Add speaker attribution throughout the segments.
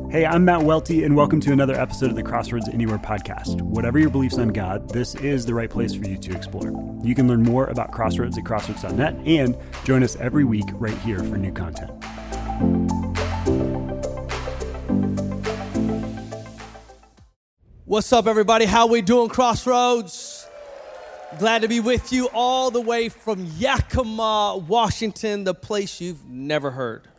Speaker 1: Hey, I'm Matt Welty, and welcome to another episode of the Crossroads Anywhere podcast. Whatever your beliefs on God, this is the right place for you to explore. You can learn more about Crossroads at crossroads.net and join us every week right here for new content.
Speaker 2: What's up, everybody? How we doing, Crossroads? Glad to be with you all the way from Yakima, Washington, the place you've never heard.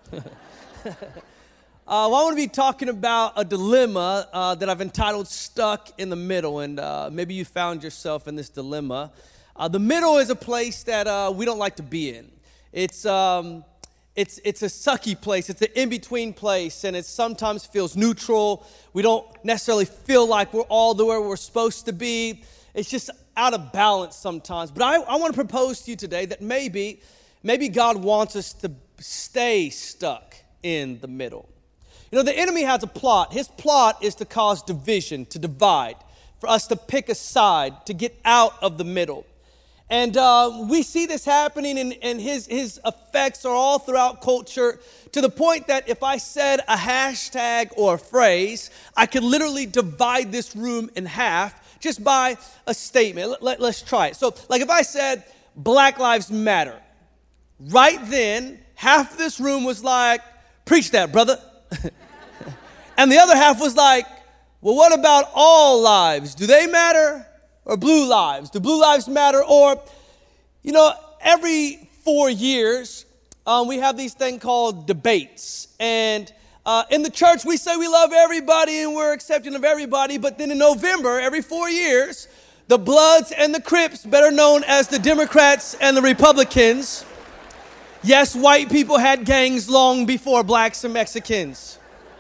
Speaker 2: I want to be talking about a dilemma that I've entitled Stuck in the Middle, and maybe you found yourself in this dilemma. The middle is a place that we don't like to be in. It's a sucky place. It's an in-between place, and it sometimes feels neutral. We don't necessarily feel like we're all the way we're supposed to be. It's just out of balance sometimes. But I want to propose to you today that maybe God wants us to stay stuck in the middle. You know, the enemy has a plot. His plot is to cause division, to divide, for us to pick a side, to get out of the middle. And we see this happening, and his effects are all throughout culture, to the point that if I said a hashtag or a phrase, I could literally divide this room in half just by a statement. Let's try it. So, like if I said, Black Lives Matter, right then, half this room was like, preach that, brother. And the other half was like, well, what about all lives? Do they matter? Or blue lives? Do blue lives matter? Or, you know, every 4 years, we have these things called debates. And in the church, we say we love everybody and we're accepting of everybody. But then in November, every 4 years, the Bloods and the Crips, better known as the Democrats and the Republicans. Yes, white people had gangs long before blacks and Mexicans.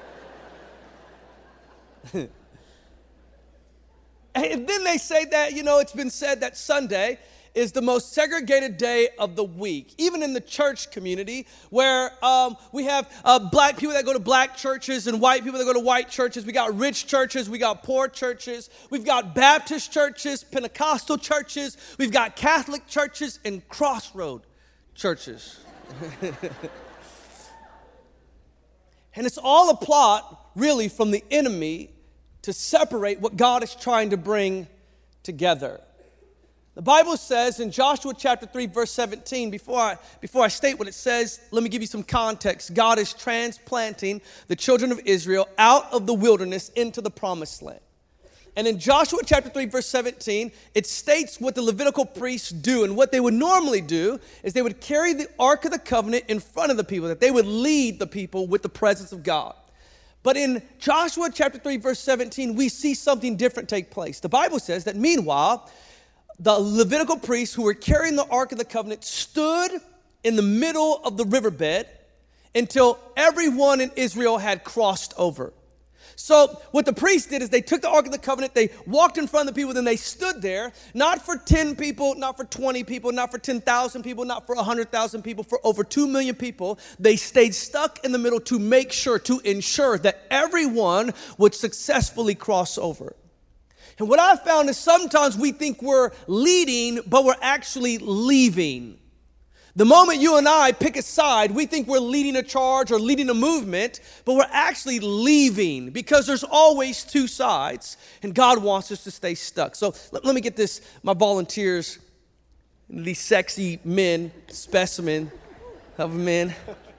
Speaker 2: And then they say that, you know, it's been said that Sunday is the most segregated day of the week, even in the church community, where we have black people that go to black churches and white people that go to white churches. We got rich churches. We got poor churches. We've got Baptist churches, Pentecostal churches. We've got Catholic churches and Crossroad churches. And it's all a plot, really, from the enemy to separate what God is trying to bring together. The Bible says in Joshua chapter 3, verse 17, before I state what it says, let me give you some context. God is transplanting the children of Israel out of the wilderness into the promised land. And in Joshua chapter 3, verse 17, it states what the Levitical priests do. And what they would normally do is they would carry the Ark of the Covenant in front of the people, that they would lead the people with the presence of God. But in Joshua chapter 3, verse 17, we see something different take place. The Bible says that meanwhile, the Levitical priests who were carrying the Ark of the Covenant stood in the middle of the riverbed until everyone in Israel had crossed over. So what the priests did is they took the Ark of the Covenant, they walked in front of the people, then they stood there, not for 10 people, not for 20 people, not for 10,000 people, not for 100,000 people, for over 2 million people. They stayed stuck in the middle to make sure, to ensure that everyone would successfully cross over. And what I found is sometimes we think we're leading, but we're actually leaving. The moment you and I pick a side, we think we're leading a charge or leading a movement, but we're actually leaving because there's always two sides, and God wants us to stay stuck. So let me get my volunteers, these sexy men, specimen of men.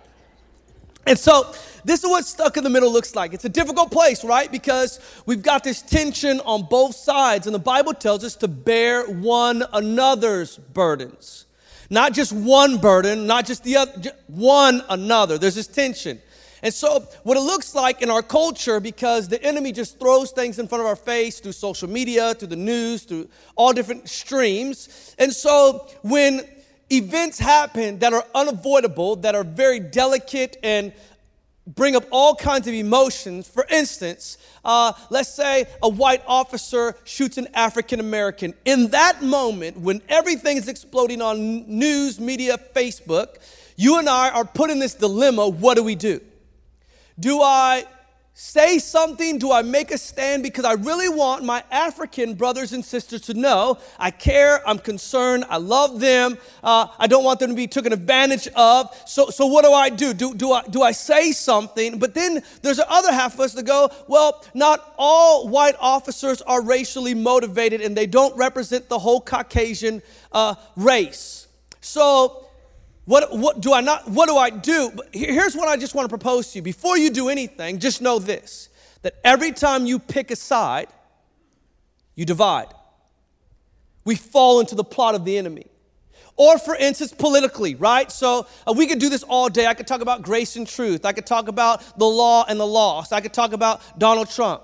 Speaker 2: And so this is what stuck in the middle looks like. It's a difficult place, right? Because we've got this tension on both sides, and the Bible tells us to bear one another's burdens. Not just one burden, not just the other, one another. There's this tension. And so what it looks like in our culture, because the enemy just throws things in front of our face through social media, through the news, through all different streams. And so when events happen that are unavoidable, that are very delicate and bring up all kinds of emotions. For instance, let's say a white officer shoots an African American. In that moment, when everything is exploding on news, media, Facebook, you and I are put in this dilemma. What do we do? Do I say something? Do I make a stand? Because I really want my African brothers and sisters to know I care, I'm concerned, I love them. I don't want them to be taken advantage of. So what do? Do I say something? But then there's the other half of us that go, well, not all white officers are racially motivated and they don't represent the whole Caucasian race. So what do I do? Here's what I just want to propose to you. Before you do anything, just know this, that every time you pick a side, you divide. We fall into the plot of the enemy. Or for instance, politically, right? So we could do this all day. I could talk about grace and truth. I could talk about the law and the lost. I could talk about Donald Trump.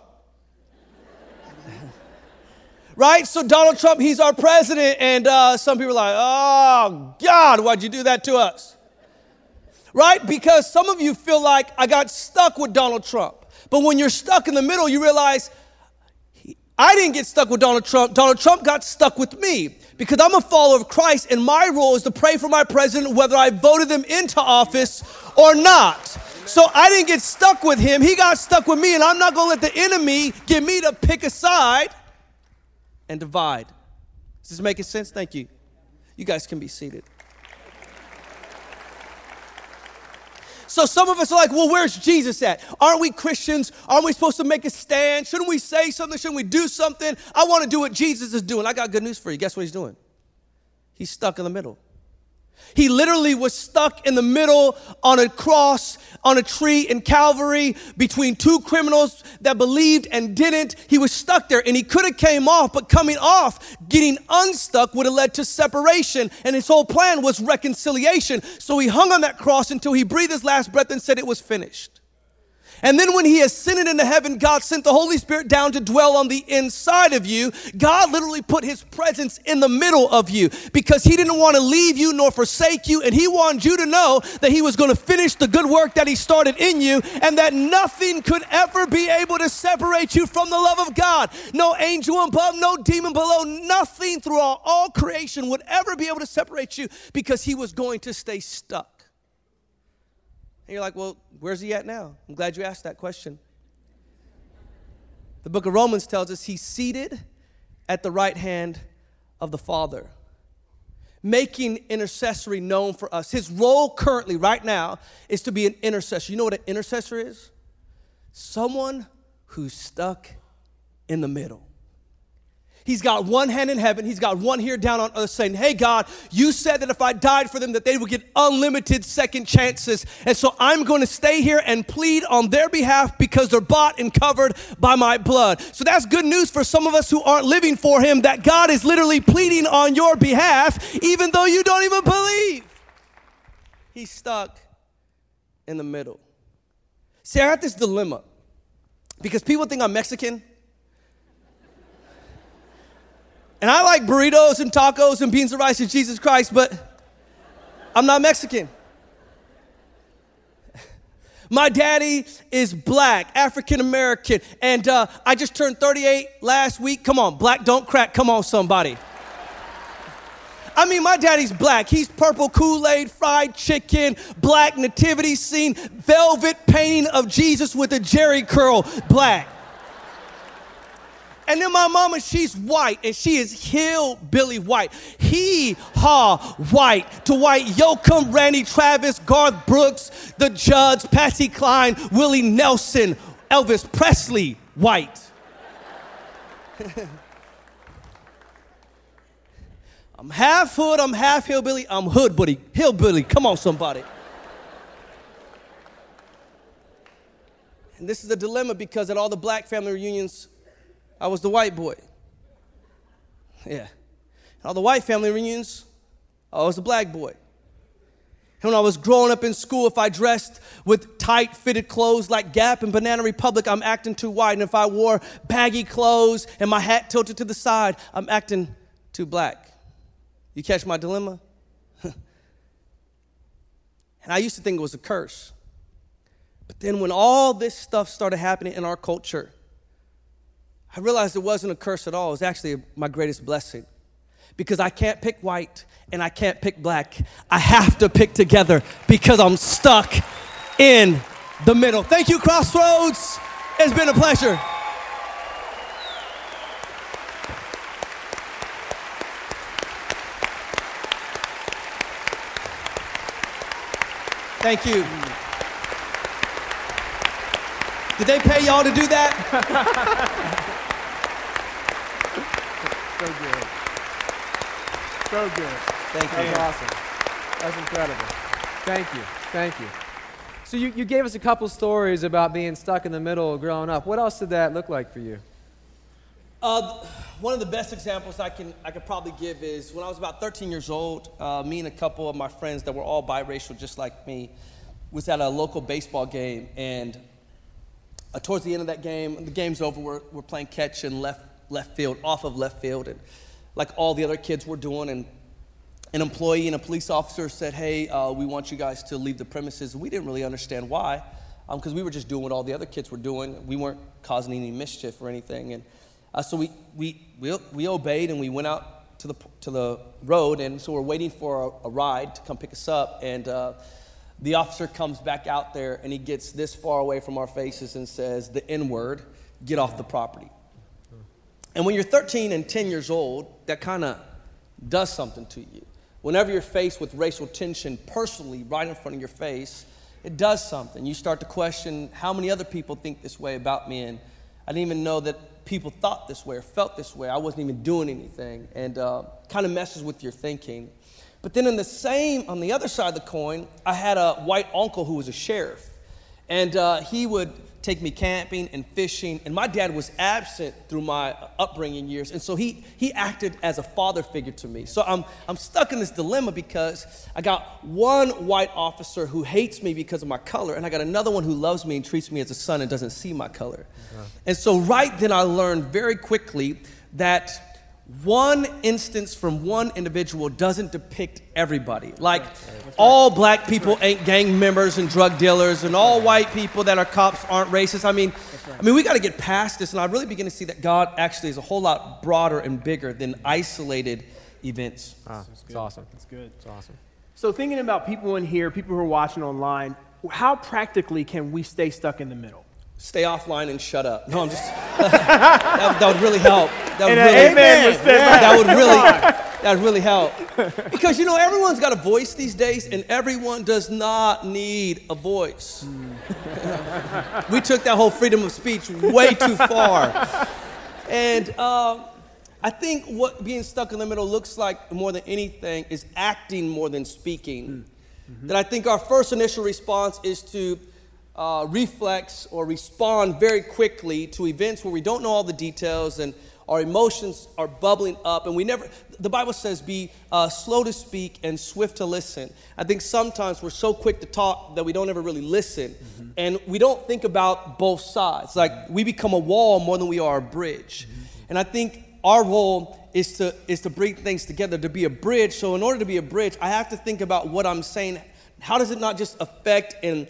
Speaker 2: Right? So Donald Trump, he's our president, and some people are like, oh, God, why'd you do that to us? Right? Because some of you feel like I got stuck with Donald Trump. But when you're stuck in the middle, you realize I didn't get stuck with Donald Trump. Donald Trump got stuck with me because I'm a follower of Christ, and my role is to pray for my president whether I voted them into office or not. So I didn't get stuck with him. He got stuck with me, and I'm not going to let the enemy get me to pick a side and divide. Is this making sense? Thank you. You guys can be seated. So some of us are like, well, where's Jesus at? Aren't we Christians? Aren't we supposed to make a stand? Shouldn't we say something? Shouldn't we do something? I want to do what Jesus is doing. I got good news for you. Guess what he's doing? He's stuck in the middle. He literally was stuck in the middle on a cross, on a tree in Calvary, between two criminals that believed and didn't. He was stuck there, and he could have came off, but coming off, getting unstuck would have led to separation, and his whole plan was reconciliation. So he hung on that cross until he breathed his last breath and said it was finished. And then when he ascended into heaven, God sent the Holy Spirit down to dwell on the inside of you. God literally put his presence in the middle of you because he didn't want to leave you nor forsake you. And he wanted you to know that he was going to finish the good work that he started in you and that nothing could ever be able to separate you from the love of God. No angel above, no demon below, nothing throughout all creation would ever be able to separate you because he was going to stay stuck. And you're like, well, where's he at now? I'm glad you asked that question. The book of Romans tells us he's seated at the right hand of the Father, making intercessory known for us. His role currently, right now, is to be an intercessor. You know what an intercessor is? Someone who's stuck in the middle. He's got one hand in heaven. He's got one here down on earth saying, hey, God, you said that if I died for them, that they would get unlimited second chances. And so I'm going to stay here and plead on their behalf because they're bought and covered by my blood. So that's good news for some of us who aren't living for him, that God is literally pleading on your behalf, even though you don't even believe. He's stuck in the middle. See, I got this dilemma because people think I'm Mexican. And I like burritos and tacos and beans and rice and Jesus Christ, but I'm not Mexican. My daddy is black, African American, and I just turned 38 last week. Come on, black don't crack. Come on, somebody. I mean, my daddy's black. He's purple Kool-Aid, fried chicken, black nativity scene, velvet painting of Jesus with a Jerry curl, black. And then my mama, she's white, and she is hillbilly white. Hee-haw white. To white, Yoakum, Randy Travis, Garth Brooks, The Judds, Patsy Cline, Willie Nelson, Elvis Presley white. I'm half hood, I'm half hillbilly, I'm hillbilly. Come on, somebody. And this is a dilemma because at all the black family reunions, I was the white boy. Yeah. And all the white family reunions, I was the black boy. And when I was growing up in school, if I dressed with tight-fitted clothes like Gap and Banana Republic, I'm acting too white. And if I wore baggy clothes and my hat tilted to the side, I'm acting too black. You catch my dilemma? And I used to think it was a curse. But then when all this stuff started happening in our culture, I realized it wasn't a curse at all. It was actually my greatest blessing. Because I can't pick white and I can't pick black. I have to pick together because I'm stuck in the middle. Thank you, Crossroads. It's been a pleasure. Thank you. Did they pay y'all to do that?
Speaker 3: So good. So good.
Speaker 2: Thank you.
Speaker 3: That's awesome. That's incredible. Thank you. Thank you. So you gave us a couple stories about being stuck in the middle growing up. What else did that look like for you?
Speaker 2: One of the best examples I could probably give is when I was about 13 years old, me and a couple of my friends that were all biracial just like me was at a local baseball game, and towards the end of that game, the game's over, we're playing catch in left field, off of left field, and like all the other kids were doing, and an employee and a police officer said, hey, we want you guys to leave the premises. And we didn't really understand why, because we were just doing what all the other kids were doing. We weren't causing any mischief or anything. And so we obeyed, and we went out to the road, and so we're waiting for a ride to come pick us up. And the officer comes back out there, and he gets this far away from our faces and says, the N-word, get off the property. And when you're 13 and 10 years old, that kind of does something to you. Whenever you're faced with racial tension personally right in front of your face, it does something. You start to question how many other people think this way about me, and I didn't even know that people thought this way or felt this way. I wasn't even doing anything, and kind of messes with your thinking. But then on the other side of the coin, I had a white uncle who was a sheriff, and he would take me camping and fishing, and my dad was absent through my upbringing years, and so he acted as a father figure to me. So I'm stuck in this dilemma because I got one white officer who hates me because of my color, and I got another one who loves me and treats me as a son and doesn't see my color. And so right then I learned very quickly that one instance from one individual doesn't depict everybody. Like all black people ain't gang members and drug dealers, and all white people that are cops aren't racist. I mean, we got to get past this, and I really begin to see that God actually is a whole lot broader and bigger than isolated events.
Speaker 3: It's awesome.
Speaker 4: That's good.
Speaker 3: It's awesome.
Speaker 4: So thinking about people in here, people who are watching online, how practically can we stay stuck in the middle?
Speaker 2: Stay offline and shut up. No, I'm just. that would really help. That would really help. Because everyone's got a voice these days, and everyone does not need a voice. We took that whole freedom of speech way too far, and I think what being stuck in the middle looks like more than anything is acting more than speaking. That I think our first initial response is to reflex or respond very quickly to events where we don't know all the details and our emotions are bubbling up, and the Bible says be slow to speak and swift to listen. I think sometimes we're so quick to talk that we don't ever really listen, and we don't think about both sides. Like we become a wall more than we are a bridge. And I think our role is to bring things together, to be a bridge. So in order to be a bridge, I have to think about what I'm saying. How does it not just affect and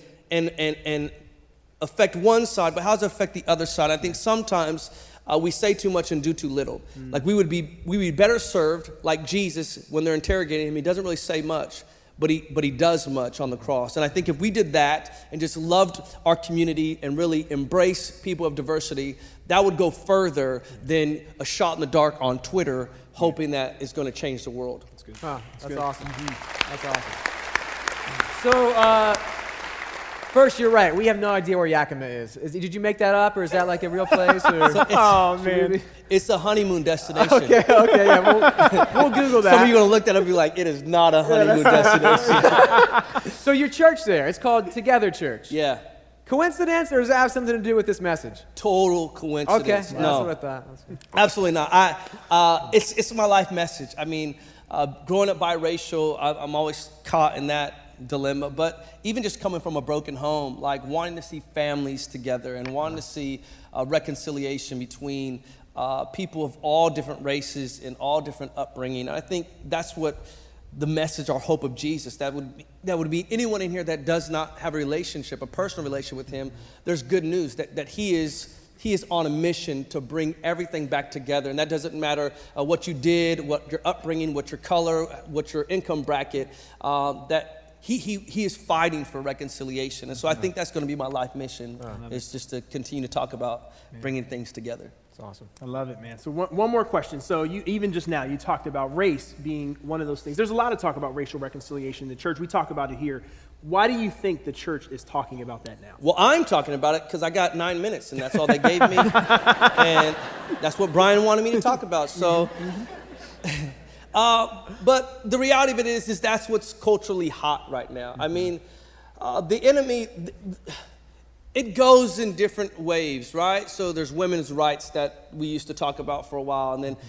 Speaker 2: affect one side, but how does it affect the other side? I think sometimes we say too much and do too little. Like we would be better served like Jesus when they're interrogating him. He doesn't really say much, but he does much on the cross. And I think if we did that and just loved our community and really embrace people of diversity, that would go further than a shot in the dark on Twitter hoping that it's going to change the world.
Speaker 3: That's good. That's awesome. That's awesome. So, first, you're right. We have no idea where Yakima is. Did you make that up, or is that like a real place? Or?
Speaker 4: Oh, man.
Speaker 2: It's a honeymoon destination.
Speaker 3: Okay, yeah, we'll Google that.
Speaker 2: Some of you are going to look that up and be like, it is not a honeymoon destination.
Speaker 3: So your church there, it's called Together Church.
Speaker 2: Yeah.
Speaker 3: Coincidence, or does it have something to do with this message?
Speaker 2: Total coincidence.
Speaker 3: Okay,
Speaker 2: No.
Speaker 3: that's what I thought.
Speaker 2: Absolutely not. It's my life message. I mean, growing up biracial, I'm always caught in that dilemma, but even just coming from a broken home, like wanting to see families together and wanting to see reconciliation between people of all different races and all different upbringing. I think that's what the message, our hope of Jesus, that would be anyone in here that does not have a relationship, a personal relationship with him. There's good news that he is on a mission to bring everything back together. And that doesn't matter what you did, what your upbringing, what your color, what your income bracket, that he is fighting for reconciliation. And so I think that's going to be my life mission, is just to continue to talk about bringing things together.
Speaker 3: It's awesome.
Speaker 4: I love it, man. So one more question. So you even just now, you talked about race being one of those things. There's a lot of talk about racial reconciliation in the church. We talk about it here. Why do you think the church is talking about that now?
Speaker 2: Well, I'm talking about it because I got 9 minutes, and that's all they gave me. And that's what Brian wanted me to talk about. So, but the reality of it is that's what's culturally hot right now. I mean, the enemy, it goes in different waves, right? So there's women's rights that we used to talk about for a while, and then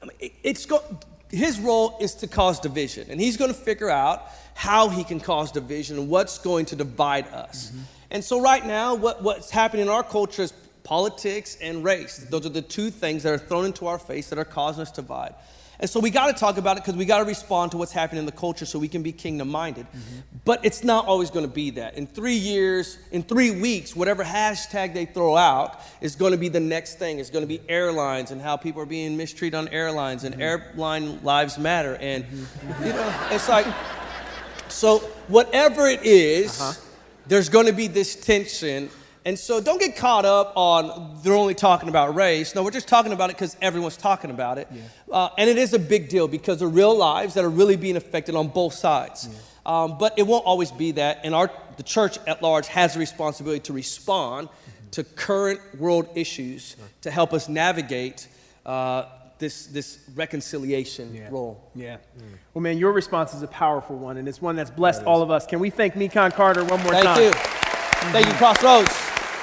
Speaker 2: his role is to cause division, and he's going to figure out how he can cause division and what's going to divide us. And so right now, what's happening in our culture is politics and race. Those are the two things that are thrown into our face that are causing us to divide. And so we got to talk about it because we got to respond to what's happening in the culture so we can be kingdom-minded. But it's not always going to be that. In 3 years, in 3 weeks, whatever hashtag they throw out is going to be the next thing. It's going to be airlines and how people are being mistreated on airlines and airline lives matter. And, you know, it's like, so whatever it is, there's going to be this tension. And so don't get caught up on they're only talking about race. No, we're just talking about it because everyone's talking about it. And it is a big deal because of real lives that are really being affected on both sides. But it won't always be that. And the church at large has a responsibility to respond to current world issues to help us navigate this reconciliation role.
Speaker 4: Well, man, your response is a powerful one, and it's one that's blessed all of us. Can we thank Mekon Carter one more time?
Speaker 2: Thank you. Thank you, Crossroads.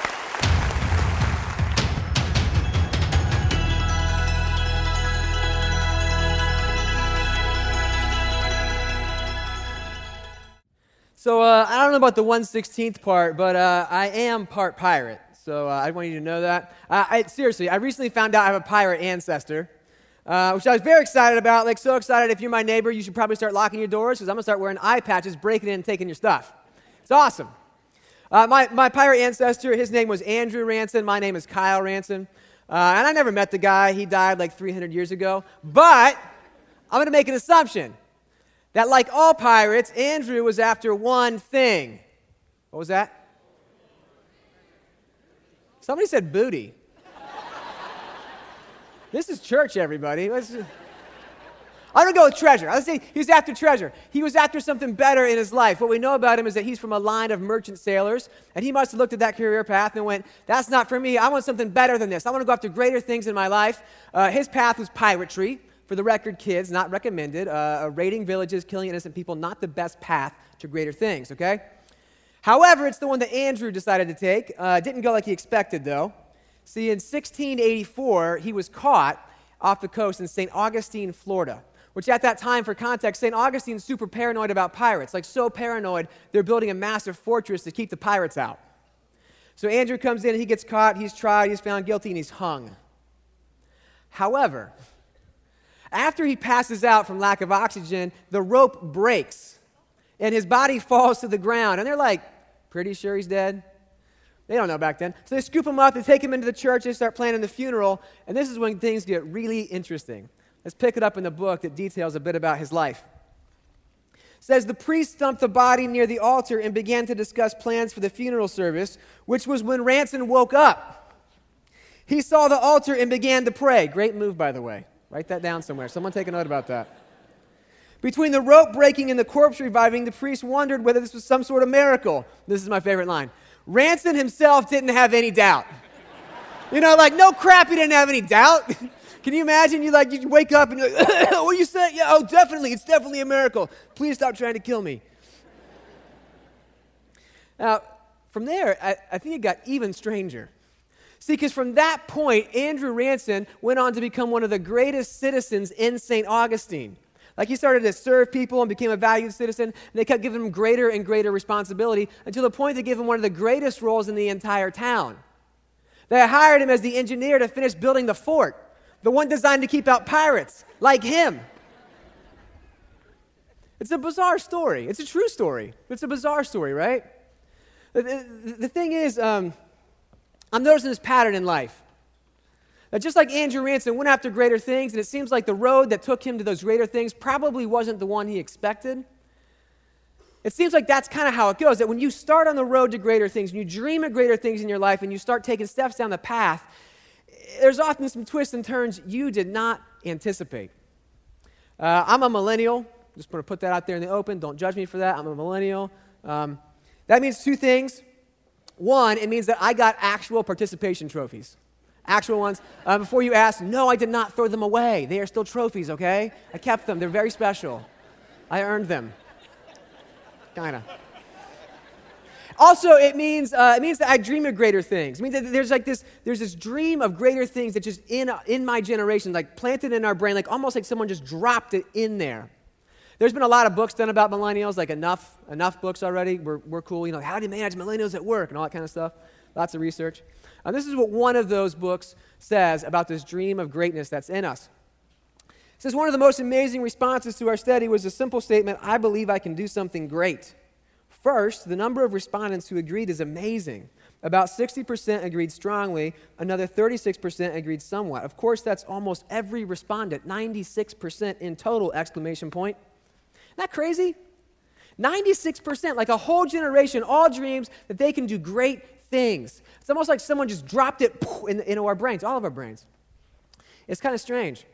Speaker 3: So I don't know about the 1/16th part, but I am part pirate. So I want you to know that. Seriously, I recently found out I have a pirate ancestor, which I was very excited about. Like, so excited, if you're my neighbor, you should probably start locking your doors because I'm going to start wearing eye patches, breaking in and taking your stuff. It's awesome. My pirate ancestor, his name was Andrew Ranson. My name is Kyle Ranson. And I never met the guy. He died like 300 years ago. But I'm going to make an assumption that, like all pirates, Andrew was after one thing. What was that? Somebody said booty. This is church, everybody. I'm going to go with treasure. Let's say he was after treasure. He was after something better in his life. What we know about him is that he's from a line of merchant sailors, and he must have looked at that career path and went, that's not for me. I want something better than this. I want to go after greater things in my life. His path was piratry. For the record, kids, not recommended. Raiding villages, killing innocent people, not the best path to greater things, okay? However, it's the one that Andrew decided to take. Didn't go like he expected, though. See, in 1684, he was caught off the coast in St. Augustine, Florida, which at that time, for context, St. Augustine's super paranoid about pirates, like so paranoid, they're building a massive fortress to keep the pirates out. So Andrew comes in, he gets caught, he's tried, he's found guilty, and he's hung. However, after he passes out from lack of oxygen, the rope breaks, and his body falls to the ground, and they're like, pretty sure he's dead? They don't know back then. So they scoop him up, they take him into the church, they start planning the funeral, and this is when things get really interesting. Let's pick it up in the book that details a bit about his life. It says, the priest stumped the body near the altar and began to discuss plans for the funeral service, which was when Ranson woke up. He saw the altar and began to pray. Great move, by the way. Write that down somewhere. Someone take a note about that. Between the rope breaking and the corpse reviving, the priest wondered whether this was some sort of miracle. This is my favorite line. Ranson himself didn't have any doubt. You know, like, no crap, he didn't have any doubt. Can you imagine? You wake up and you're like, what you say? Yeah, oh, definitely. It's definitely a miracle. Please stop trying to kill me. Now, from there, I think it got even stranger. See, because from that point, Andrew Ranson went on to become one of the greatest citizens in St. Augustine. Like, he started to serve people and became a valued citizen, and they kept giving him greater and greater responsibility until the point they gave him one of the greatest roles in the entire town. They hired him as the engineer to finish building the fort, the one designed to keep out pirates, like him. It's a bizarre story. It's a true story. It's a bizarre story, right? The thing is, I'm noticing this pattern in life. That just like Andrew Ranson went after greater things, and it seems like the road that took him to those greater things probably wasn't the one he expected, It seems like that's kind of how it goes, that when you start on the road to greater things, when you dream of greater things in your life, and you start taking steps down the path, there's often some twists and turns you did not anticipate. I'm a millennial. Just want to put that out there in the open. Don't judge me for that. I'm a millennial. That means two things. One, it means that I got actual participation trophies. Actual ones. Before you ask, no, I did not throw them away. They are still trophies, okay? I kept them. They're very special. I earned them. Kind of. Also, it means that I dream of greater things. It means that there's this dream of greater things that just in my generation, like planted in our brain, like almost like someone just dropped it in there. There's been a lot of books done about millennials, like enough books already. We're cool, how do you manage millennials at work and all that kind of stuff. Lots of research. And this is what one of those books says about this dream of greatness that's in us. It says one of the most amazing responses to our study was a simple statement, I believe I can do something great. First, the number of respondents who agreed is amazing. About 60% agreed strongly, another 36% agreed somewhat. Of course, that's almost every respondent, 96% in total, exclamation point. Isn't that crazy? 96%, like a whole generation, all dreams that they can do great things. It's almost like someone just dropped it into our brains, all of our brains. It's kind of strange.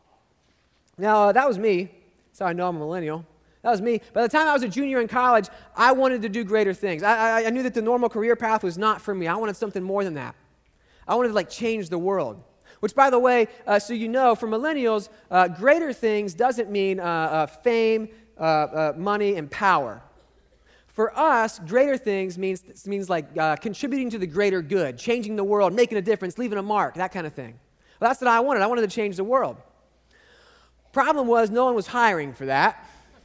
Speaker 3: Now, that was me. That's how I know I'm a millennial. That was me. By the time I was a junior in college, I wanted to do greater things. I knew that the normal career path was not for me. I wanted something more than that. I wanted to change the world. Which, by the way, so you know, for millennials, greater things doesn't mean fame, money, and power. For us, greater things means contributing to the greater good, changing the world, making a difference, leaving a mark, that kind of thing. Well, that's what I wanted. I wanted to change the world. Problem was, no one was hiring for that.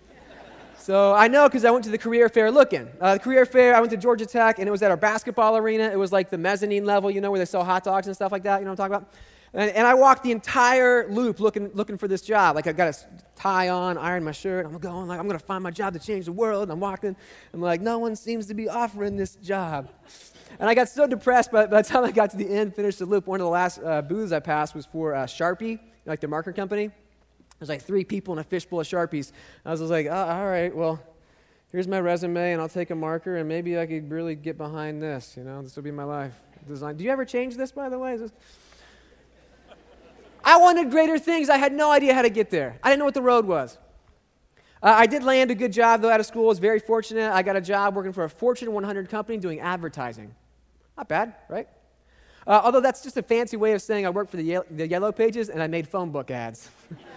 Speaker 3: So I know because I went to the career fair looking. The career fair, I went to Georgia Tech, and it was at our basketball arena. It was like the mezzanine level, where they sell hot dogs and stuff like that. You know what I'm talking about? And I walked the entire loop looking for this job. Like, I got a tie on, ironed my shirt. I'm going, I'm going to find my job to change the world. And I'm walking. I'm like, no one seems to be offering this job. And I got so depressed, but by the time I got to the end, finished the loop, one of the last booths I passed was for Sharpie, like the marker company. There's like 3 people in a fishbowl of Sharpies. I was like, oh, all right, well, here's my resume, and I'll take a marker, and maybe I could really get behind this. This will be my life design. Do you ever change this, by the way? I wanted greater things. I had no idea how to get there. I didn't know what the road was. I did land a good job, though, out of school. I was very fortunate. I got a job working for a Fortune 100 company doing advertising. Not bad, right? Although that's just a fancy way of saying I worked for the Yellow Pages, and I made phone book ads.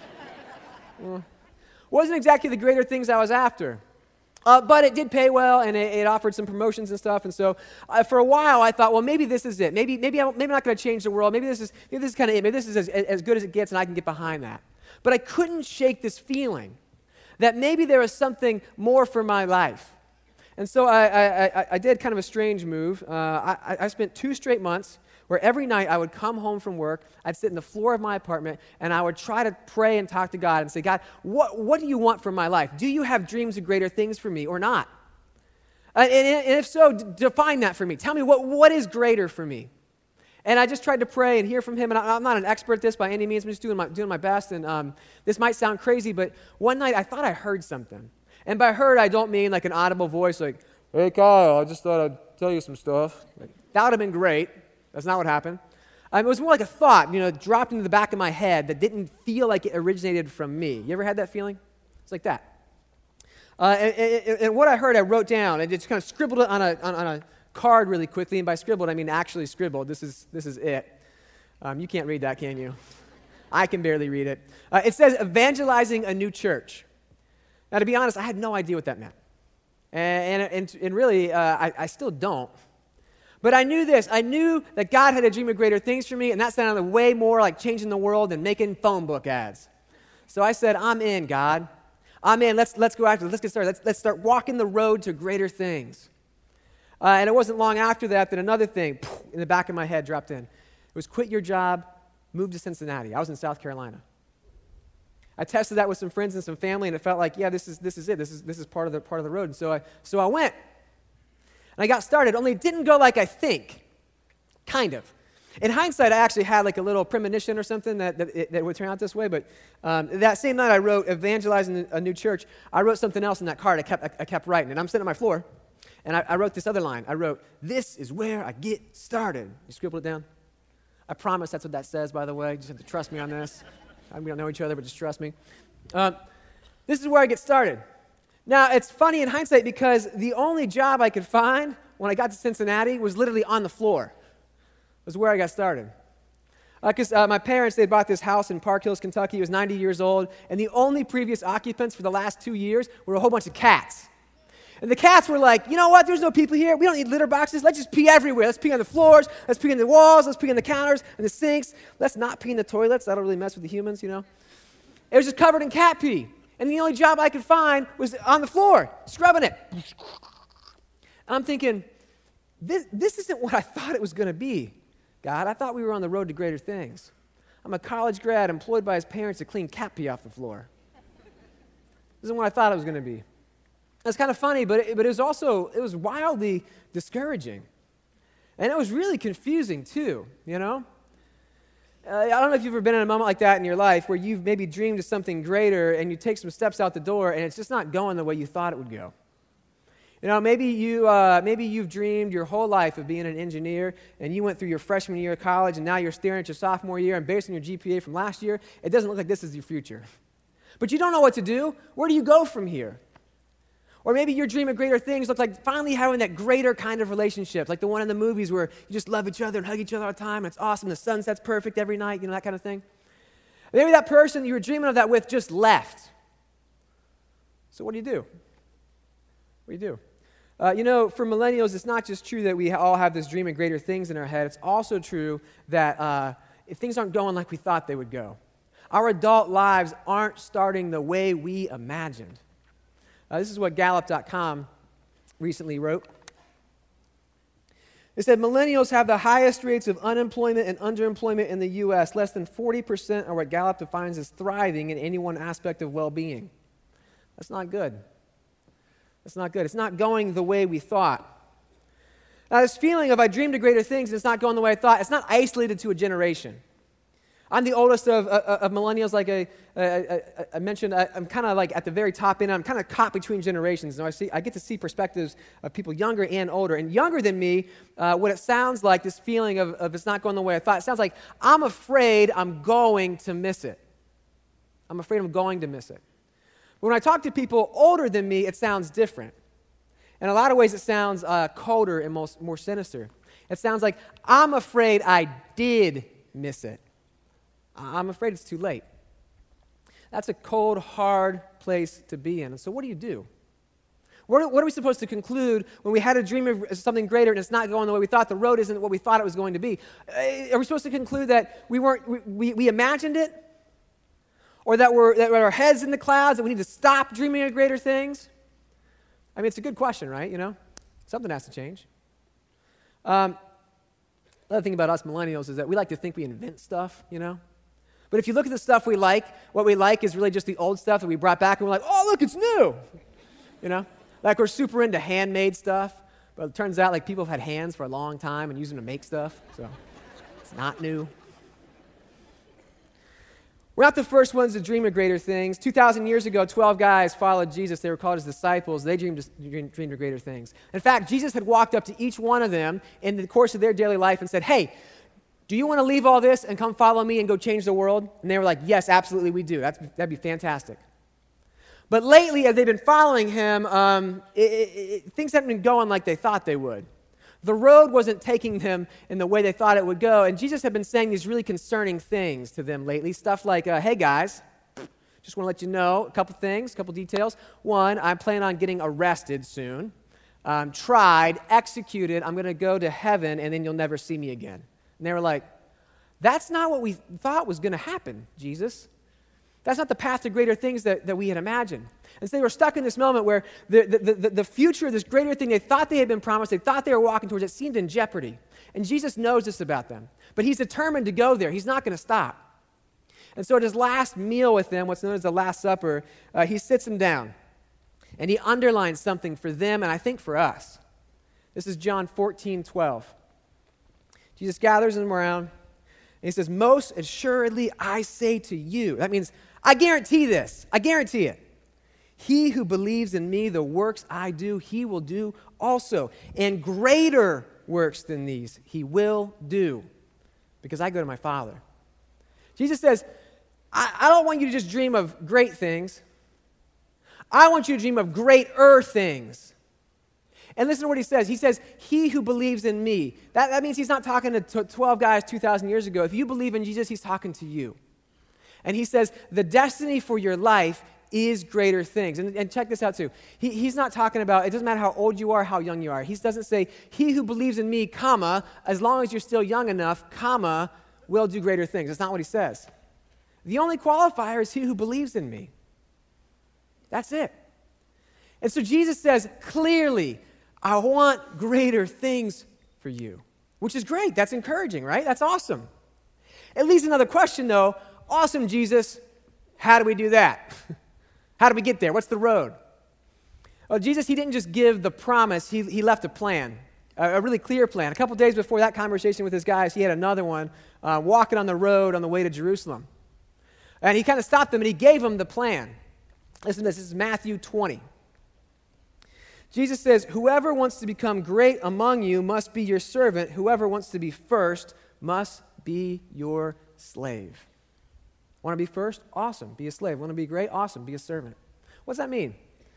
Speaker 3: Well, wasn't exactly the greater things I was after. But it did pay well, and it offered some promotions and stuff. And so for a while, I thought, well, maybe this is it. Maybe I'm not going to change the world. Maybe this is kind of it. Maybe this is as good as it gets, and I can get behind that. But I couldn't shake this feeling that maybe there was something more for my life. And so I did kind of a strange move. I spent 2 straight months where every night I would come home from work, I'd sit in the floor of my apartment, and I would try to pray and talk to God and say, God, what do you want from my life? Do you have dreams of greater things for me or not? And if so, define that for me. Tell me what is greater for me? And I just tried to pray and hear from him, and I'm not an expert at this by any means. I'm just doing my best, and this might sound crazy, but one night I thought I heard something. And by heard, I don't mean like an audible voice like, hey, Kyle, I just thought I'd tell you some stuff. That would have been great. That's not what happened. It was more like a thought, dropped into the back of my head that didn't feel like it originated from me. You ever had that feeling? It's like that. And what I heard, I wrote down. I just kind of scribbled it on a card really quickly. And by scribbled, I mean actually scribbled. This is it. You can't read that, can you? I can barely read it. It says, evangelizing a new church. Now, to be honest, I had no idea what that meant. And really, I still don't. But I knew this. I knew that God had a dream of greater things for me, and that sounded way more like changing the world than making phone book ads. So I said, I'm in, God. I'm in. Let's go after it. Let's get started. Let's start walking the road to greater things. And it wasn't long after that another thing in the back of my head dropped in. It was quit your job, move to Cincinnati. I was in South Carolina. I tested that with some friends and some family, and it felt like, yeah, this is it. This is part of the road. And so I went. And I got started, only it didn't go like I think. Kind of. In hindsight, I actually had like a little premonition or something that would turn out this way, but that same night I wrote Evangelizing a New Church. I wrote something else in that card. I kept writing, and I'm sitting on my floor, and I wrote this other line. I wrote, "This is where I get started." You scribbled it down? I promise that's what that says, by the way. You just have to trust me on this. We don't know each other, but just trust me. This is where I get started. Now, it's funny in hindsight because the only job I could find when I got to Cincinnati was literally on the floor. It was where I got started. Because my parents, they bought this house in Park Hills, Kentucky. It was 90 years old, and the only previous occupants for the last 2 years were a whole bunch of cats. And the cats were like, you know what, there's no people here. We don't need litter boxes. Let's just pee everywhere. Let's pee on the floors. Let's pee on the walls. Let's pee on the counters and the sinks. Let's not pee in the toilets. That'll really mess with the humans, you know. It was just covered in cat pee. And the only job I could find was on the floor, scrubbing it. And I'm thinking, this isn't what I thought it was going to be. God, I thought we were on the road to greater things. I'm a college grad employed by his parents to clean cat pee off the floor. This isn't what I thought it was going to be. It's kind of funny, but it was wildly discouraging. And it was really confusing too, you know? I don't know if you've ever been in a moment like that in your life where you've maybe dreamed of something greater and you take some steps out the door and it's just not going the way you thought it would go. You know, maybe you've dreamed your whole life of being an engineer, and you went through your freshman year of college, and now you're staring at your sophomore year, and based on your GPA from last year, it doesn't look like this is your future. But you don't know what to do. Where do you go from here? Or maybe your dream of greater things looks like finally having that greater kind of relationship, like the one in the movies where you just love each other and hug each other all the time, and it's awesome, the sunset's perfect every night, you know, that kind of thing. Maybe that person you were dreaming of that with just left. So what do you do? What do you do? You know, for millennials, it's not just true that we all have this dream of greater things in our head. It's also true that if things aren't going like we thought they would go, our adult lives aren't starting the way we imagined. This is what Gallup.com recently wrote. It said, millennials have the highest rates of unemployment and underemployment in the U.S. Less than 40% are what Gallup defines as thriving in any one aspect of well-being. That's not good. That's not good. It's not going the way we thought. Now, this feeling of I dreamed of greater things and it's not going the way I thought, it's not isolated to a generation. I'm the oldest of millennials, like I mentioned. I'm kind of like at the very top end. I'm kind of caught between generations. Now I get to see perspectives of people younger and older. And younger than me, what it sounds like, this feeling of it's not going the way I thought, it sounds like I'm afraid I'm going to miss it. I'm afraid I'm going to miss it. But when I talk to people older than me, it sounds different. In a lot of ways, it sounds colder and more sinister. It sounds like I'm afraid I did miss it. I'm afraid it's too late. That's a cold, hard place to be in. And so what do you do? What are we supposed to conclude when we had a dream of something greater and it's not going the way we thought, the road isn't what we thought it was going to be? Are we supposed to conclude that we imagined it? Or that our heads in the clouds, that we need to stop dreaming of greater things? I mean, it's a good question, right? You know, something has to change. Another thing about us millennials is that we like to think we invent stuff, you know? But if you look at the stuff we like, what we like is really just the old stuff that we brought back, and we're like, oh, look, it's new. You know? Like we're super into handmade stuff, but it turns out like people have had hands for a long time and use them to make stuff, so it's not new. We're not the first ones to dream of greater things. 2,000 years ago, 12 guys followed Jesus. They were called his disciples. They dreamed of greater things. In fact, Jesus had walked up to each one of them in the course of their daily life and said, hey, do you want to leave all this and come follow me and go change the world? And they were like, yes, absolutely, we do. That'd be fantastic. But lately, as they've been following him, things haven't been going like they thought they would. The road wasn't taking them in the way they thought it would go, and Jesus had been saying these really concerning things to them lately, stuff like, hey guys, just want to let you know a couple things, a couple details. One, I plan on getting arrested soon. Tried, executed, I'm going to go to heaven, and then you'll never see me again. And they were like, that's not what we thought was going to happen, Jesus. That's not the path to greater things that we had imagined. And so they were stuck in this moment where the future, this greater thing they thought they had been promised, they thought they were walking towards, it seemed in jeopardy. And Jesus knows this about them. But he's determined to go there. He's not going to stop. And so at his last meal with them, what's known as the Last Supper, he sits them down. And he underlines something for them and I think for us. This is John 14:12. Jesus gathers them around, and he says, most assuredly I say to you. That means, I guarantee this. I guarantee it. He who believes in me, the works I do, he will do also. And greater works than these he will do, because I go to my Father. Jesus says, I don't want you to just dream of great things. I want you to dream of greater things. And listen to what he says. He says, he who believes in me. That means he's not talking to 12 guys 2,000 years ago. If you believe in Jesus, he's talking to you. And he says, the destiny for your life is greater things. And check this out too. He's not talking about, it doesn't matter how old you are, how young you are. He doesn't say, he who believes in me, comma, as long as you're still young enough, comma, will do greater things. That's not what he says. The only qualifier is he who believes in me. That's it. And so Jesus says, clearly, I want greater things for you, which is great. That's encouraging, right? That's awesome. It leaves another question, though. Awesome, Jesus. How do we do that? How do we get there? What's the road? Well, Jesus, he didn't just give the promise. He left a plan, a really clear plan. A couple days before that conversation with his guys, he had another one walking on the road on the way to Jerusalem. And he kind of stopped them, and he gave them the plan. Listen to this. This is Matthew 20. Jesus says, whoever wants to become great among you must be your servant. Whoever wants to be first must be your slave. Want to be first? Awesome. Be a slave. Want to be great? Awesome. Be a servant. What does that mean?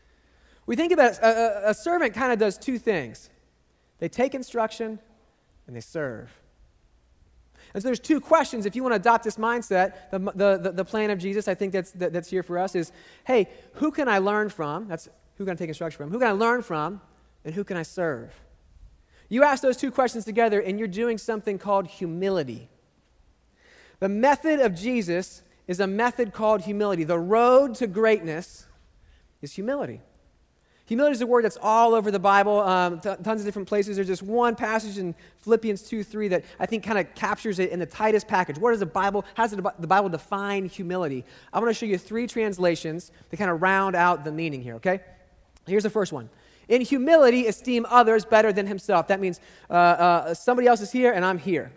Speaker 3: We think about it, a servant kind of does two things. They take instruction and they serve. And so there's two questions. If you want to adopt this mindset, the plan of Jesus, I think that's here for us is, hey, who can I learn from? That's who can I take instruction from? Who can I learn from? And who can I serve? You ask those two questions together, and you're doing something called humility. The method of Jesus is a method called humility. The road to greatness is humility. Humility is a word that's all over the Bible, tons of different places. There's just one passage in Philippians 2:3 that I think kind of captures it in the tightest package. What does how does the Bible define humility? I want to show you three translations to kind of round out the meaning here, okay? Here's the first one. In humility, esteem others better than himself. That means somebody else is here and I'm here.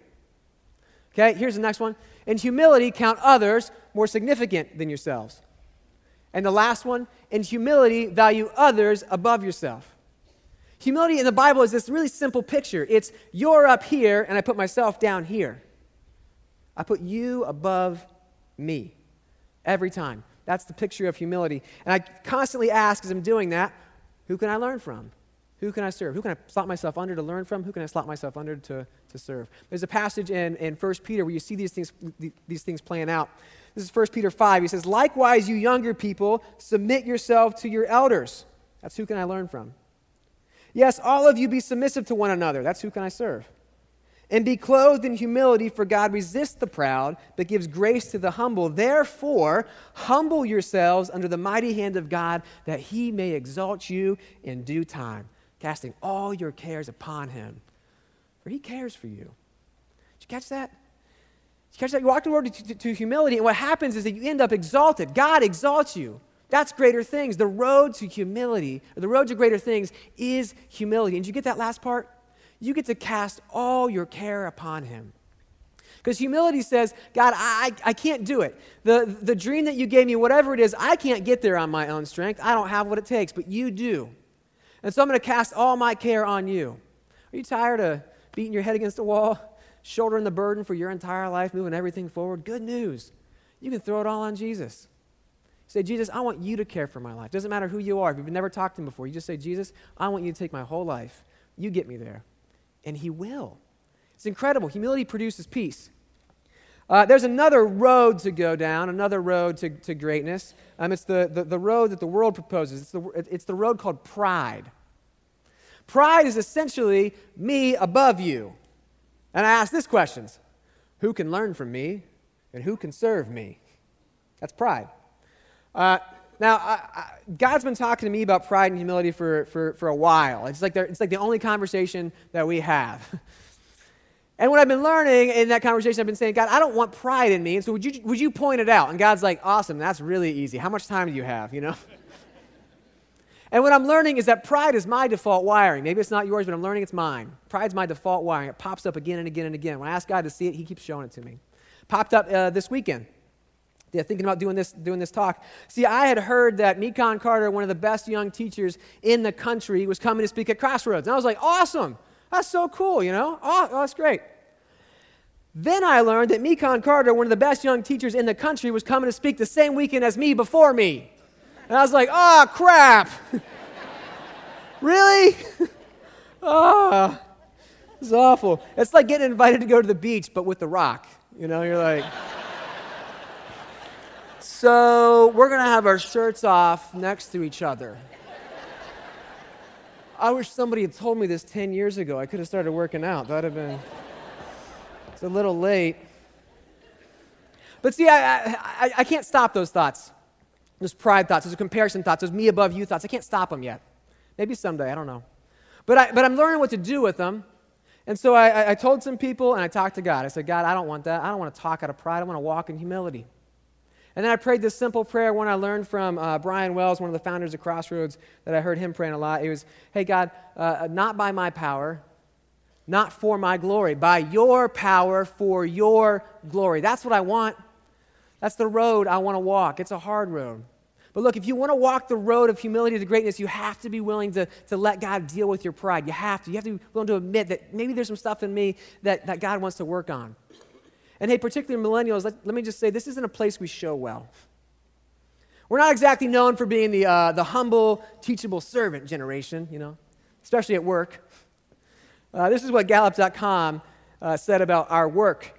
Speaker 3: Okay, here's the next one. In humility, count others more significant than yourselves. And the last one, in humility, value others above yourself. Humility in the Bible is this really simple picture. It's you're up here and I put myself down here. I put you above me every time. That's the picture of humility. And I constantly ask as I'm doing that, who can I learn from? Who can I serve? Who can I slot myself under to learn from? Who can I slot myself under to serve? There's a passage in 1 Peter where you see these things playing out. This is 1 Peter 5. He says, likewise, you younger people, submit yourself to your elders. That's who can I learn from. Yes, all of you be submissive to one another. That's who can I serve. And be clothed in humility, for God resists the proud, but gives grace to the humble. Therefore, humble yourselves under the mighty hand of God, that he may exalt you in due time, casting all your cares upon him, for he cares for you. Did you catch that? Did you catch that? You walk the road to humility, and what happens is that you end up exalted. God exalts you. That's greater things. The road to humility, or the road to greater things, is humility. And did you get that last part? You get to cast all your care upon him. Because humility says, God, I can't do it. The dream that you gave me, whatever it is, I can't get there on my own strength. I don't have what it takes, but you do. And so I'm going to cast all my care on you. Are you tired of beating your head against the wall, shouldering the burden for your entire life, moving everything forward? Good news. You can throw it all on Jesus. Say, Jesus, I want you to care for my life. Doesn't matter who you are. If you've never talked to him before, you just say, Jesus, I want you to take my whole life. You get me there. And he will. It's incredible. Humility produces peace. There's another road to go down, another road to greatness. It's the road that the world proposes. It's the road called pride. Pride is essentially me above you. And I ask this question: who can learn from me and who can serve me? That's pride. Now, God's been talking to me about pride and humility for a while. It's like the only conversation that we have. And what I've been learning in that conversation, I've been saying, God, I don't want pride in me, and so would you point it out? And God's like, awesome, that's really easy. How much time do you have, you know? And what I'm learning is that pride is my default wiring. Maybe it's not yours, but I'm learning it's mine. Pride's my default wiring. It pops up again and again and again. When I ask God to see it, he keeps showing it to me. Popped up this weekend. Yeah, thinking about doing this talk. See, I had heard that Mekon Carter, one of the best young teachers in the country, was coming to speak at Crossroads. And I was like, awesome. That's so cool, you know? Oh, that's great. Then I learned that Mekon Carter, one of the best young teachers in the country, was coming to speak the same weekend as me before me. And I was like, oh, crap. Really? Oh, it's awful. It's like getting invited to go to the beach, but with The Rock. You know, you're like, so we're going to have our shirts off next to each other. I wish somebody had told me this 10 years ago. I could have started working out. That would have been, it's a little late. But see, I can't stop those thoughts. Those pride thoughts, those comparison thoughts, those me above you thoughts. I can't stop them yet. Maybe someday, I don't know. But I'm learning what to do with them. And so I told some people and I talked to God. I said, God, I don't want that. I don't want to talk out of pride. I want to walk in humility. And then I prayed this simple prayer, one I learned from Brian Wells, one of the founders of Crossroads, that I heard him praying a lot. It was, hey, God, not by my power, not for my glory, by your power for your glory. That's what I want. That's the road I want to walk. It's a hard road. But look, if you want to walk the road of humility to greatness, you have to be willing to let God deal with your pride. You have to. You have to be willing to admit that maybe there's some stuff in me that God wants to work on. And hey, particularly millennials, let me just say, this isn't a place we show well. We're not exactly known for being the humble, teachable servant generation, you know, especially at work. This is what Gallup.com said about our work.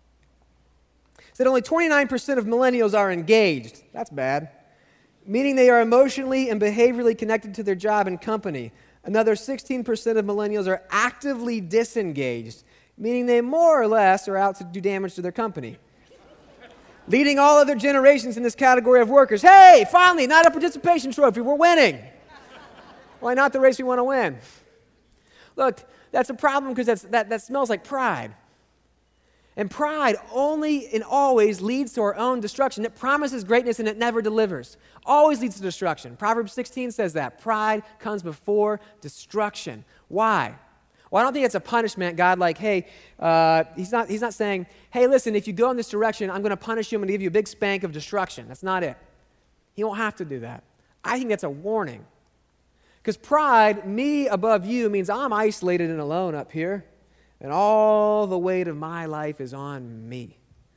Speaker 3: It said only 29% of millennials are engaged. That's bad. Meaning they are emotionally and behaviorally connected to their job and company. Another 16% of millennials are actively disengaged, meaning they more or less are out to do damage to their company. Leading all other generations in this category of workers. Hey, finally, not a participation trophy, we're winning. Why not the race we want to win? Look, that's a problem because that smells like pride. And pride only and always leads to our own destruction. It promises greatness and it never delivers. Always leads to destruction. Proverbs 16 says that. Pride comes before destruction. Why? Well, I don't think it's a punishment. God, like, hey, he's not saying, hey, listen, if you go in this direction, I'm going to punish you. I'm going to give you a big spank of destruction. That's not it. He won't have to do that. I think that's a warning. Because pride, me above you, means I'm isolated and alone up here. And all the weight of my life is on me.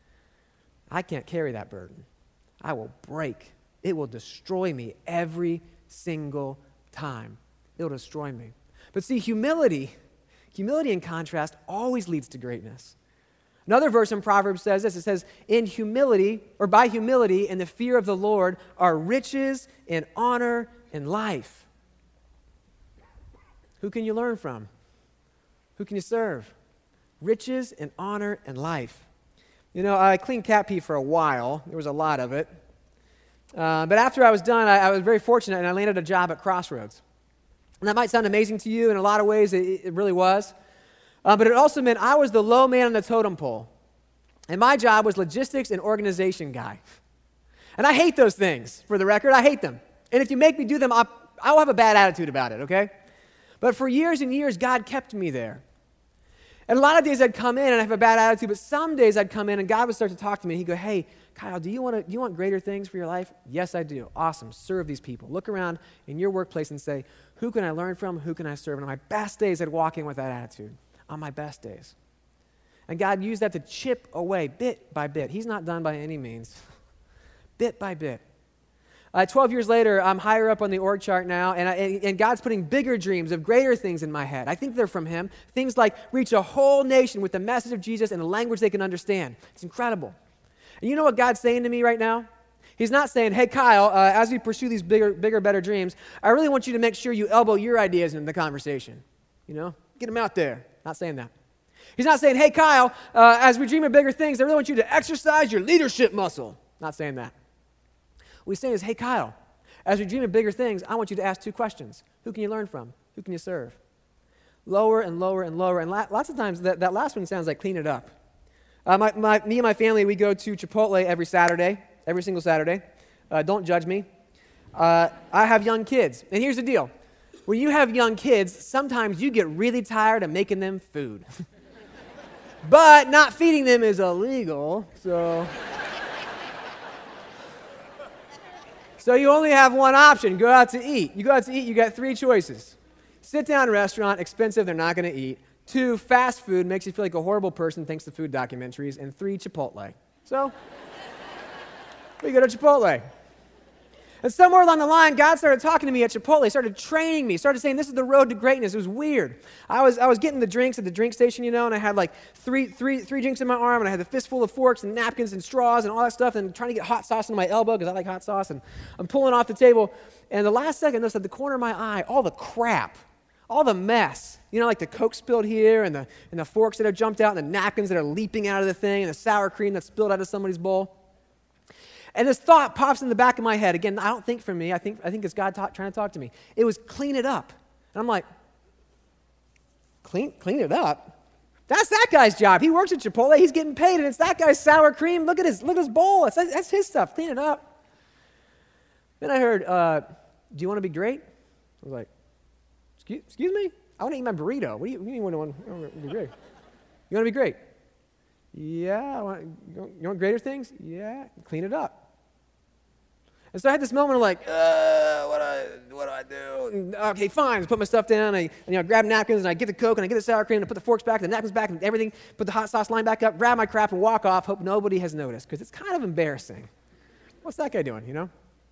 Speaker 3: I can't carry that burden. I will break. It will destroy me every single time. It'll destroy me. But see, humility in contrast always leads to greatness. Another verse in Proverbs says this. It says, in humility, or by humility and the fear of the Lord are riches and honor and life. Who can you learn from? Who can you serve? Riches and honor and life. You know, I cleaned cat pee for a while. There was a lot of it. But after I was done, I was very fortunate, and I landed a job at Crossroads. And that might sound amazing to you. In a lot of ways, it really was. But it also meant I was the low man on the totem pole. And my job was logistics and organization guy. And I hate those things, for the record. I hate them. And if you make me do them, I'll have a bad attitude about it, okay? But for years and years, God kept me there. And a lot of days I'd come in and I have a bad attitude, but some days I'd come in and God would start to talk to me. He'd go, hey, Kyle, do you want greater things for your life? Yes, I do. Awesome. Serve these people. Look around in your workplace and say, who can I learn from? Who can I serve? And on my best days, I'd walk in with that attitude. On my best days. And God used that to chip away bit by bit. He's not done by any means. Bit by bit. 12 years later, I'm higher up on the org chart now, and God's putting bigger dreams of greater things in my head. I think they're from Him. Things like reach a whole nation with the message of Jesus in a language they can understand. It's incredible. And you know what God's saying to me right now? He's not saying, hey, Kyle, as we pursue these bigger, better dreams, I really want you to make sure you elbow your ideas into the conversation. You know, get them out there. Not saying that. He's not saying, hey, Kyle, as we dream of bigger things, I really want you to exercise your leadership muscle. Not saying that. What he's saying is, hey, Kyle, as we dream of bigger things, I want you to ask two questions. Who can you learn from? Who can you serve? Lower and lower and lower. And lots of times that last one sounds like clean it up. Me and my family, we go to Chipotle every single Saturday. Don't judge me. I have young kids. And here's the deal. When you have young kids, sometimes you get really tired of making them food. But not feeding them is illegal, so you only have one option, go out to eat. You go out to eat, you got 3 choices. Sit-down restaurant, expensive, they're not going to eat. 2, fast food, makes you feel like a horrible person thanks to food documentaries. And 3, Chipotle. So, we go to Chipotle. And somewhere along the line, God started talking to me at Chipotle, started training me, started saying, this is the road to greatness. It was weird. I was getting the drinks at the drink station, and I had like three drinks in my arm, and I had a fistful of forks and napkins and straws and all that stuff, and trying to get hot sauce into my elbow because I like hot sauce, and I'm pulling off the table, and the last second, I noticed at the corner of my eye, all the crap, all the mess, like the Coke spilled here, and the forks that have jumped out, and the napkins that are leaping out of the thing, and the sour cream that spilled out of somebody's bowl. And this thought pops in the back of my head. Again, I don't think for me. I think it's God trying to talk to me. It was clean it up. And I'm like, clean it up? That's that guy's job. He works at Chipotle. He's getting paid, and it's that guy's sour cream. Look at his bowl. That's his stuff. Clean it up. Then I heard, do you want to be great? I was like, excuse me? I want to eat my burrito. What do you mean you want to be great? You want to be great? Yeah. You want greater things? Yeah. Clean it up. And so I had this moment of like, what do I do? And, okay, fine. I put my stuff down. I grab napkins, and I get the Coke, and I get the sour cream, and I put the forks back, and the napkins back, and everything. Put the hot sauce line back up, grab my crap, and walk off. Hope nobody has noticed, because it's kind of embarrassing. What's that guy doing,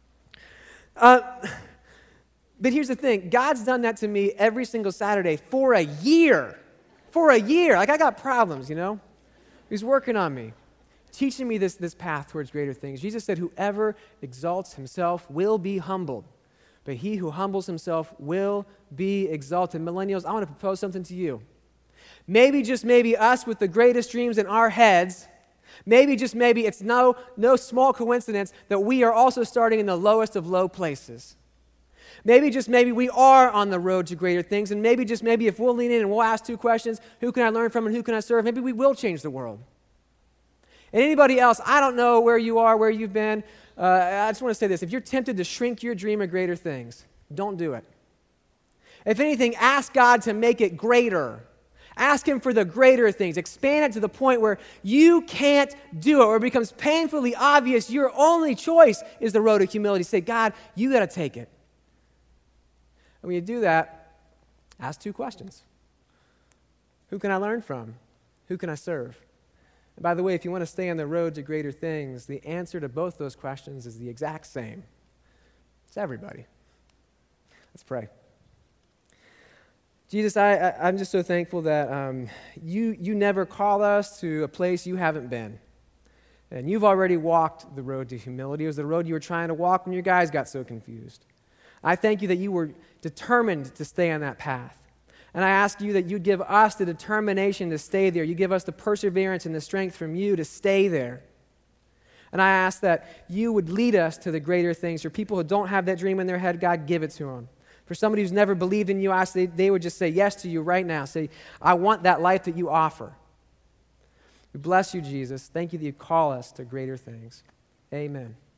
Speaker 3: But here's the thing. God's done that to me every single Saturday for a year. For a year. Like, I got problems, He's working on me, teaching me this path towards greater things. Jesus said, whoever exalts himself will be humbled, but he who humbles himself will be exalted. Millennials, I want to propose something to you. Maybe, just maybe, us with the greatest dreams in our heads, maybe, just maybe, it's no small coincidence that we are also starting in the lowest of low places. Maybe, just maybe, we are on the road to greater things, and maybe, just maybe, if we'll lean in and we'll ask 2 questions, who can I learn from and who can I serve, maybe we will change the world. And anybody else, I don't know where you are, where you've been. I just want to say this. If you're tempted to shrink your dream of greater things, don't do it. If anything, ask God to make it greater. Ask him for the greater things. Expand it to the point where you can't do it, where it becomes painfully obvious your only choice is the road of humility. Say, God, you got to take it. And when you do that, ask 2 questions. Who can I learn from? Who can I serve? And by the way, if you want to stay on the road to greater things, the answer to both those questions is the exact same. It's everybody. Let's pray. Jesus, I'm just so thankful that you never call us to a place you haven't been. And you've already walked the road to humility. It was the road you were trying to walk when your guys got so confused. I thank you that you were determined to stay on that path. And I ask you that you'd give us the determination to stay there. You give us the perseverance and the strength from you to stay there. And I ask that you would lead us to the greater things. For people who don't have that dream in their head, God, give it to them. For somebody who's never believed in you, I ask they would just say yes to you right now. Say, I want that life that you offer. We bless you, Jesus. Thank you that you call us to greater things. Amen.